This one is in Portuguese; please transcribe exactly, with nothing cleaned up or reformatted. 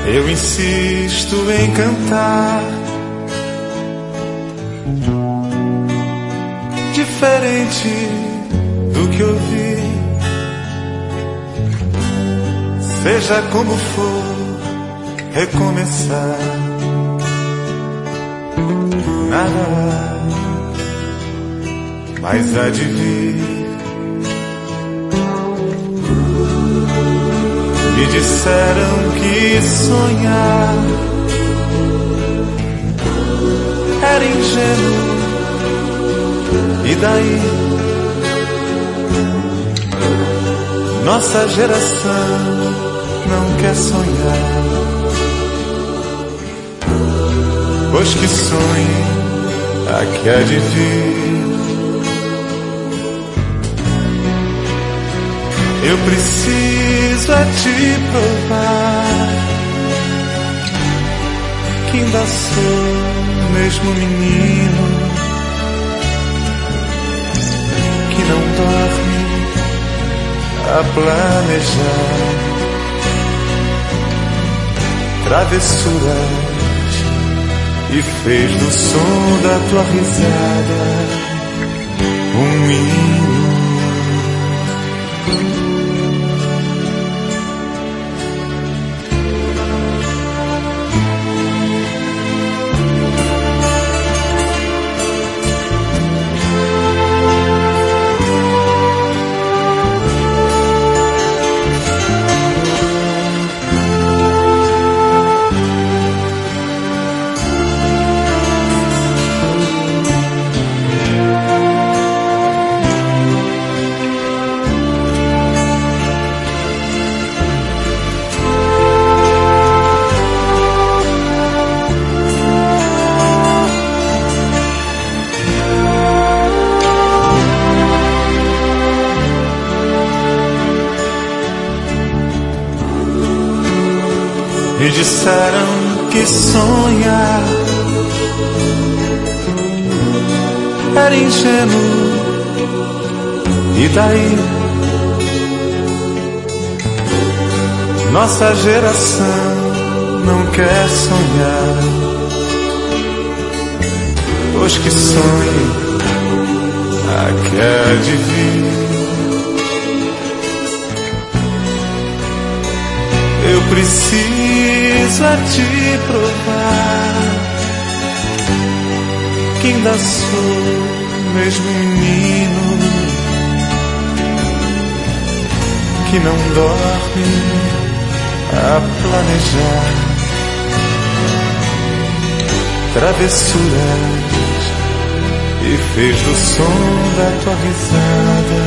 Eu insisto em cantar diferente do que ouvi. Seja como for, recomeçar. Nada mais há de vir. Me disseram que sonhar era ingênuo. E daí? Nossa geração não quer sonhar. Pois que sonhe a que há de vir. Eu preciso é te provar que ainda sou o mesmo menino que não dorme a planejar travessuras e fez do som da tua risada um hino. Me disseram que sonhar era ingênuo. E daí? Nossa geração não quer sonhar. Pois que sonhe a que há de vir. Eu preciso é te provar que ainda sou o mesmo menino que não dorme a planejar travessuras e fez do som da tua risada